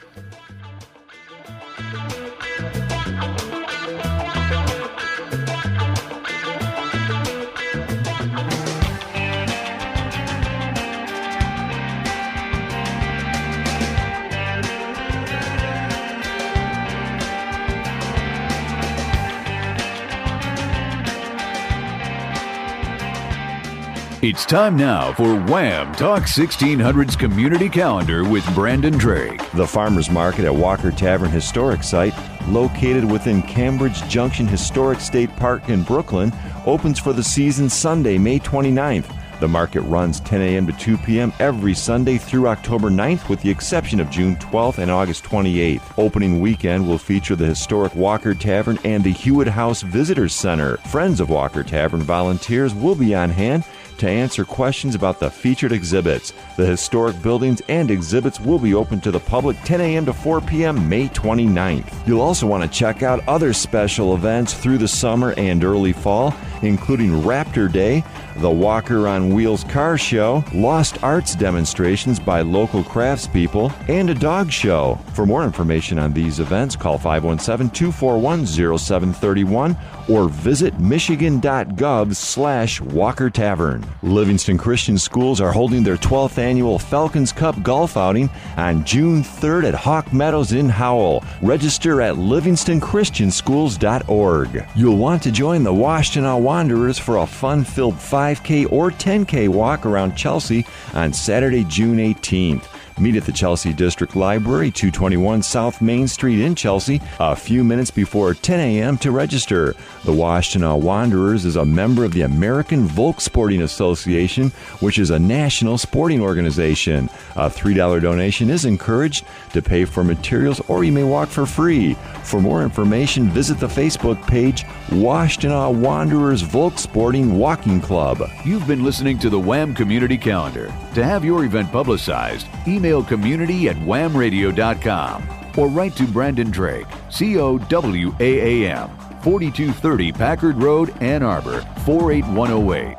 It's time now for Wham! Talk sixteen hundred's Community Calendar with Brandon Drake. The Farmers Market at Walker Tavern Historic Site, located within Cambridge Junction Historic State Park in Brooklyn, opens for the season Sunday, May twenty-ninth. The market runs ten a.m. to two p.m. every Sunday through October ninth, with the exception of June twelfth and August twenty-eighth. Opening weekend will feature the historic Walker Tavern and the Hewitt House Visitors Center. Friends of Walker Tavern volunteers will be on hand to answer questions about the featured exhibits. The historic buildings and exhibits will be open to the public ten a.m. to four p.m. May twenty-ninth. You'll also want to check out other special events through the summer and early fall, including Raptor Day, the Walker on Wheels car show, lost arts demonstrations by local craftspeople, and a dog show. For more information on these events, call five one seven, two four one, zero seven three one or visit michigan.gov slash Walker Tavern. Livingston Christian Schools are holding their twelfth annual Falcons Cup golf outing on June third at Hawk Meadows in Howell. Register at livingston christian schools dot org. You'll want to join the Washtenaw Wanderers for a fun-filled five K or ten K walk around Chelsea on Saturday, June eighteenth. Meet at the Chelsea District Library, two twenty-one South Main Street in Chelsea, a few minutes before ten a.m. to register. The Washtenaw Wanderers is a member of the American Volksporting Association, which is a national sporting organization. A three dollars donation is encouraged to pay for materials, or you may walk for free. For more information, visit the Facebook page Washtenaw Wanderers Volksporting Walking Club. You've been listening to the Wham! Community Calendar. To have your event publicized, email community at wham radio dot com or write to Brandon Drake, C O W A A M, forty-two thirty Packard Road, Ann Arbor, four eight one oh eight.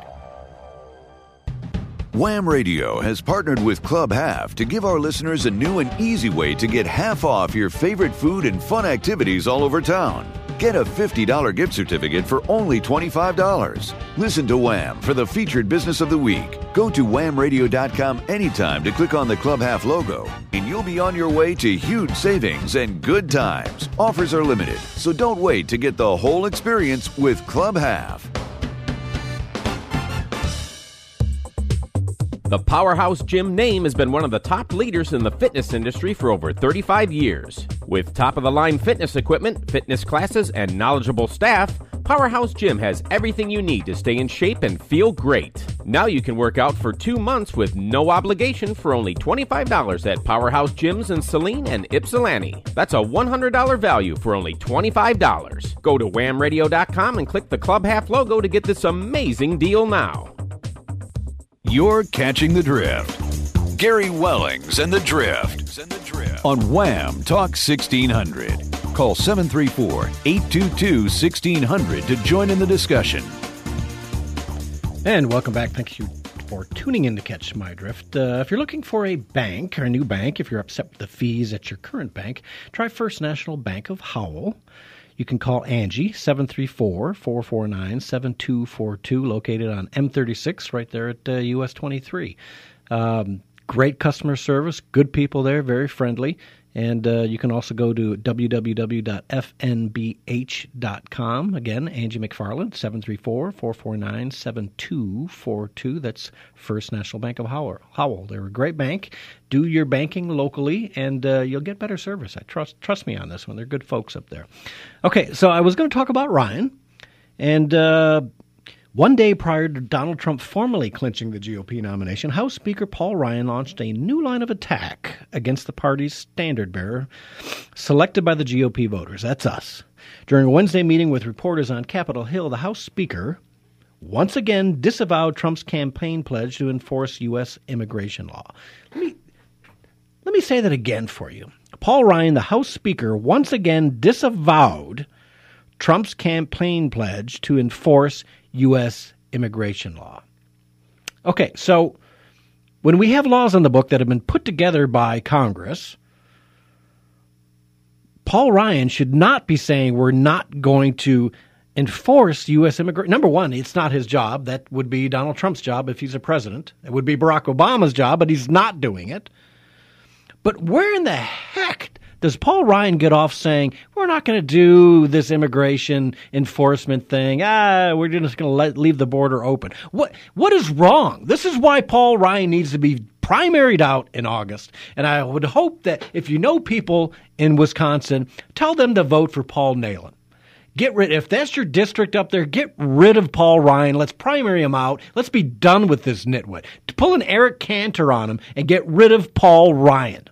Wham! Radio has partnered with Club Half to give our listeners a new and easy way to get half off your favorite food and fun activities all over town. Get a fifty dollars gift certificate for only twenty-five dollars. Listen to Wham! For the featured business of the week. Go to wham radio dot com anytime to click on the Club Half logo, and you'll be on your way to huge savings and good times. Offers are limited, so don't wait to get the whole experience with Club Half. The Powerhouse Gym name has been one of the top leaders in the fitness industry for over thirty-five years. With top-of-the-line fitness equipment, fitness classes, and knowledgeable staff, Powerhouse Gym has everything you need to stay in shape and feel great. Now you can work out for two months with no obligation for only twenty-five dollars at Powerhouse Gyms in Saline and Ypsilanti. That's a one hundred dollars value for only twenty-five dollars. Go to wham radio dot com and click the Club Half logo to get this amazing deal now. You're catching the drift. Gary Wellings and the Drift on Wham! Talk sixteen hundred. Call seven three four, eight two two, one six zero zero to join in the discussion. And welcome back. Thank you for tuning in to Catch My Drift. Uh, if you're looking for a bank or a new bank, if you're upset with the fees at your current bank, try First National Bank of Howell. You can call Angie, seven three four, four four nine, seven two four two, located on M thirty-six right there at uh, U S twenty-three. Um, great customer service, good people there, very friendly. And uh, you can also go to w w w dot f n b h dot com. Again, Angie McFarland, seven three four, four four nine, seven two four two. That's First National Bank of Howell. They're a great bank. Do your banking locally, and uh, you'll get better service. I trust trust me on this one. They're good folks up there. Okay, so I was going to talk about Ryan. And uh, one day prior to Donald Trump formally clinching the G O P nomination, House Speaker Paul Ryan launched a new line of attack against the party's standard-bearer, selected by the G O P voters. That's us. During a Wednesday meeting with reporters on Capitol Hill, the House Speaker once again disavowed Trump's campaign pledge to enforce U S immigration law. Let me, let me say that again for you. Paul Ryan, the House Speaker, once again disavowed Trump's campaign pledge to enforce U S immigration law. Okay, so when we have laws on the book that have been put together by Congress, Paul Ryan should not be saying we're not going to enforce U S immigration. Number one, it's not his job. That would be Donald Trump's job if he's a president. It would be Barack Obama's job, but he's not doing it. But where in the heck Does Paul Ryan get off saying, we're not going to do this immigration enforcement thing. Ah, we're just going to let leave the border open. What What is wrong? This is why Paul Ryan needs to be primaried out in August. And I would hope that if you know people in Wisconsin, tell them to vote for Paul Nehlen. Get rid, if that's your district up there, get rid of Paul Ryan. Let's primary him out. Let's be done with this nitwit. To pull an Eric Cantor on him and get rid of Paul Ryan.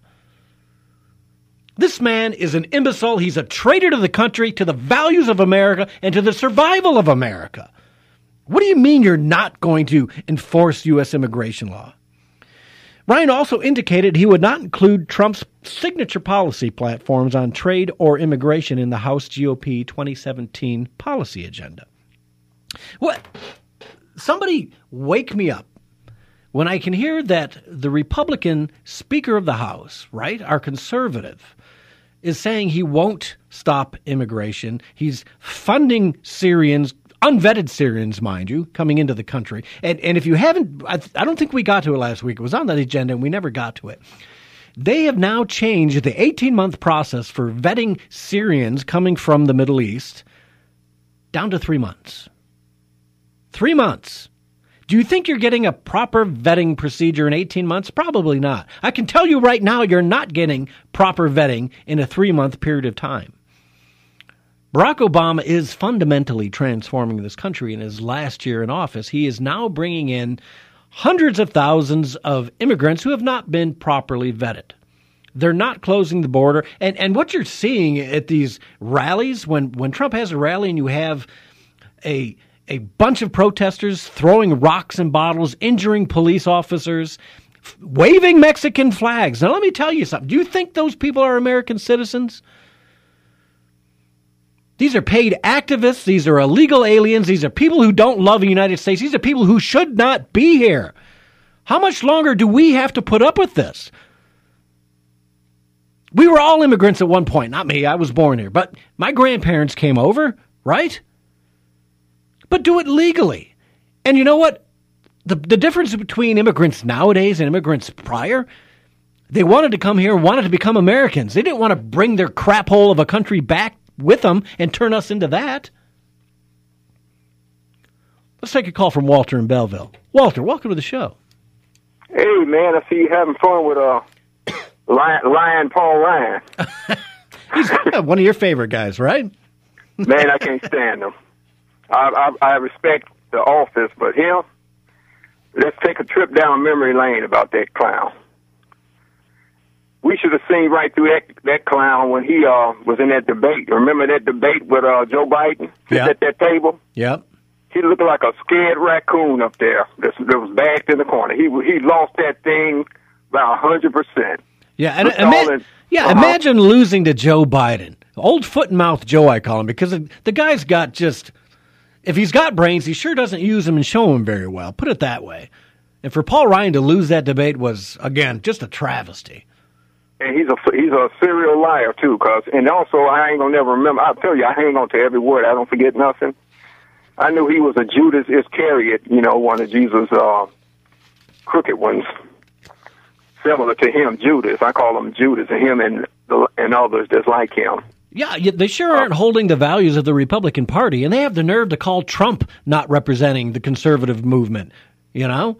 This man is an imbecile. He's a traitor to the country, to the values of America, and to the survival of America. What do you mean you're not going to enforce U S immigration law? Ryan also indicated he would not include Trump's signature policy platforms on trade or immigration in the House G O P twenty seventeen policy agenda. What? Somebody wake me up when I can hear that the Republican Speaker of the House, right, our conservative, is saying he won't stop immigration. He's funding Syrians, unvetted Syrians, mind you, coming into the country. And and if you haven't, I, I don't think we got to it last week. It was on the agenda and we never got to it. They have now changed the eighteen-month process for vetting Syrians coming from the Middle East down to three months. Three months. Do you think you're getting a proper vetting procedure in eighteen months? Probably not. I can tell you right now you're not getting proper vetting in a three-month period of time. Barack Obama is fundamentally transforming this country in his last year in office. He is now bringing in hundreds of thousands of immigrants who have not been properly vetted. They're not closing the border. And and what you're seeing at these rallies, when, when Trump has a rally and you have a a bunch of protesters throwing rocks and bottles, injuring police officers, f- waving Mexican flags. Now, let me tell you something. Do you think those people are American citizens? These are paid activists. These are illegal aliens. These are people who don't love the United States. These are people who should not be here. How much longer do we have to put up with this? We were all immigrants at one point. Not me. I was born here. But my grandparents came over, right? But do it legally. And you know what? The, the difference between immigrants nowadays and immigrants prior, they wanted to come here, wanted to become Americans. They didn't want to bring their crap hole of a country back with them and turn us into that. Let's take a call from Walter in Belleville. Walter, welcome to the show. Hey, man, I see you having fun with uh, Lion, Lion Paul Ryan. He's one of your favorite guys, right? Man, I can't stand him. I, I, I respect the office, but him, let's take a trip down memory lane about that clown. We should have seen right through that, that clown when he uh, was in that debate. Remember that debate with uh, Joe Biden? Yeah. At that table? Yep. He looked like a scared raccoon up there that, that was backed in the corner. He he lost that thing by one hundred percent. Yeah, and ima- in, yeah, uh-huh. Imagine losing to Joe Biden. Old foot and mouth Joe, I call him, because the guy's got just, if he's got brains, he sure doesn't use them and show them very well. Put it that way. And for Paul Ryan to lose that debate was, again, just a travesty. And he's a he's a serial liar too, cause and also I ain't gonna never remember. I'll tell you, I hang on to every word. I don't forget nothing. I knew he was a Judas Iscariot, you know, one of Jesus' uh, crooked ones, similar to him, Judas. I call him Judas, and him and the, and others just like him. Yeah, they sure aren't holding the values of the Republican Party, and they have the nerve to call Trump not representing the conservative movement. You know,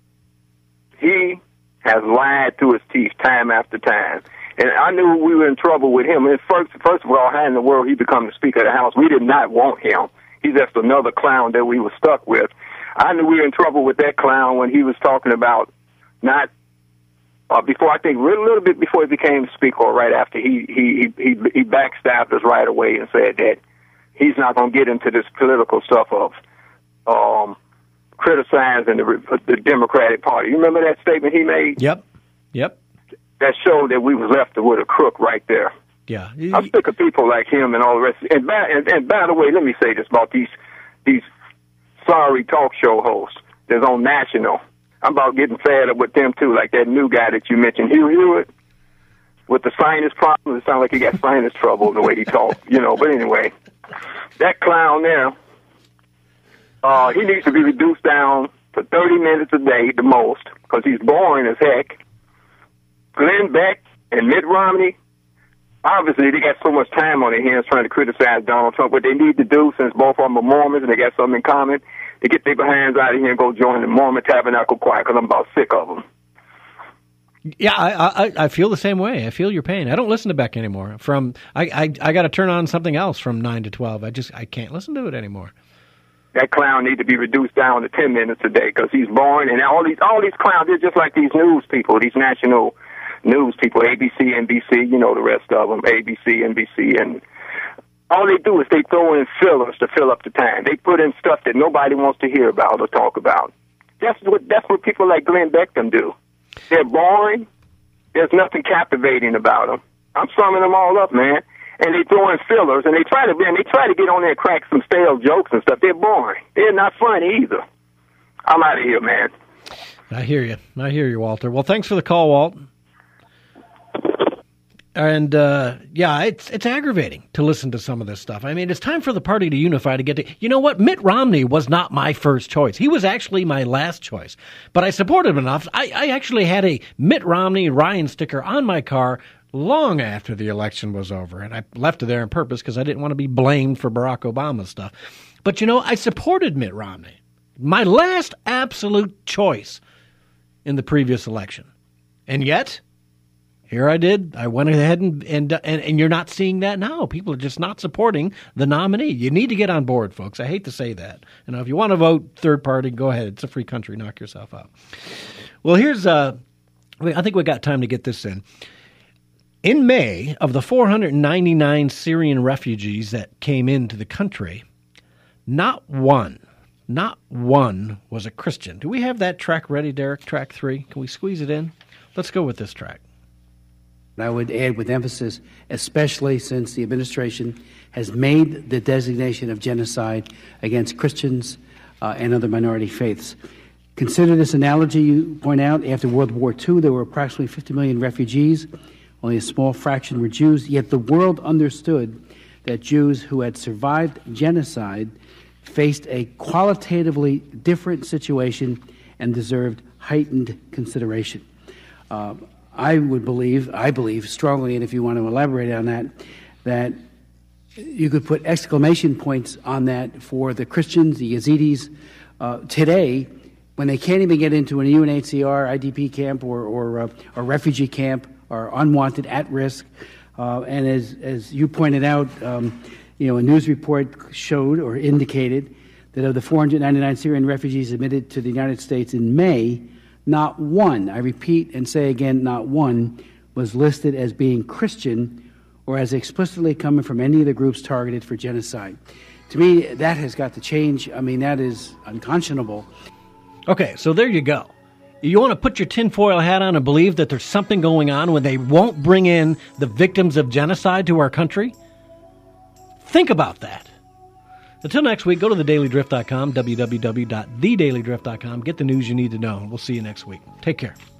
he has lied through his teeth time after time. And I knew we were in trouble with him. And first, first of all, how in the world he become the Speaker of the House? We did not want him. He's just another clown that we were stuck with. I knew we were in trouble with that clown when he was talking about not, uh, before, I think, a little bit before he became Speaker, or right after, he, he, he, he backstabbed us right away and said that he's not going to get into this political stuff of, um, criticizing the, the Democratic Party. You remember that statement he made? Yep. Yep. That showed that we was left with a crook right there. Yeah. I'm sick of people like him and all the rest. And by, and, and by the way, let me say this about these these sorry talk show hosts that's on national. I'm about getting fed up with them too, like that new guy that you mentioned, Hugh Hewitt, with the sinus problem. It sounds like he got sinus trouble the way he talked, you know. But anyway, that clown there, Uh, he needs to be reduced down to thirty minutes a day, the most, because he's boring as heck. Glenn Beck and Mitt Romney, obviously they got so much time on their hands trying to criticize Donald Trump. What they need to do, since both of them are Mormons and they got something in common, to get their behinds out of here and go join the Mormon Tabernacle Choir, because I'm about sick of them. Yeah, I, I I feel the same way. I feel your pain. I don't listen to Beck anymore. From I I, I got to turn on something else from nine to twelve. I just I can't listen to it anymore. That clown need to be reduced down to ten minutes a day, because he's boring. And all these all these clowns, they're just like these news people, these national news people, A B C, N B C, you know the rest of them, A B C, N B C, and all they do is they throw in fillers to fill up the time. They put in stuff that nobody wants to hear about or talk about. That's what that's what people like Glenn Beckman do. They're boring. There's nothing captivating about them. I'm summing them all up, man. And they throw in fillers, and they try to and they try to get on there and crack some stale jokes and stuff. They're boring. They're not funny either. I'm out of here, man. I hear you. I hear you, Walter. Well, thanks for the call, Walt. And, uh, yeah, it's it's aggravating to listen to some of this stuff. I mean, it's time for the party to unify to get to... You know what? Mitt Romney was not my first choice. He was actually my last choice. But I supported him enough. I, I actually had a Mitt Romney Ryan sticker on my car long after the election was over. And I left it there on purpose because I didn't want to be blamed for Barack Obama's stuff. But, you know, I supported Mitt Romney. My last absolute choice in the previous election. And yet... Here I did. I went ahead and, and and and you're not seeing that now. People are just not supporting the nominee. You need to get on board, folks. I hate to say that. You know, if you want to vote third party, go ahead. It's a free country. Knock yourself out. Well, here's uh, I think we got time to get this in. In May, of the four hundred ninety-nine Syrian refugees that came into the country, not one, not one was a Christian. Do we have that track ready, Derek? Track three? Can we squeeze it in? Let's go with this track. I would add with emphasis, especially since the administration has made the designation of genocide against Christians uh, and other minority faiths. Consider this analogy you point out. After World War Two, there were approximately fifty million refugees. Only a small fraction were Jews, yet the world understood that Jews who had survived genocide faced a qualitatively different situation and deserved heightened consideration. Uh, I would believe, I believe strongly, and if you want to elaborate on that, that you could put exclamation points on that for the Christians, the Yazidis, uh, today, when they can't even get into a U N H C R, I D P camp, or or uh, a refugee camp, or unwanted, at risk. Uh, and as as you pointed out, um, you know, a news report showed or indicated that of the four hundred ninety-nine Syrian refugees admitted to the United States in May, not one, I repeat and say again, not one, was listed as being Christian or as explicitly coming from any of the groups targeted for genocide. To me, that has got to change. I mean, that is unconscionable. Okay, so there you go. You want to put your tinfoil hat on and believe that there's something going on when they won't bring in the victims of genocide to our country? Think about that. Until next week, go to the daily drift dot com, w w w dot the daily drift dot com. Get the news you need to know. We'll see you next week. Take care.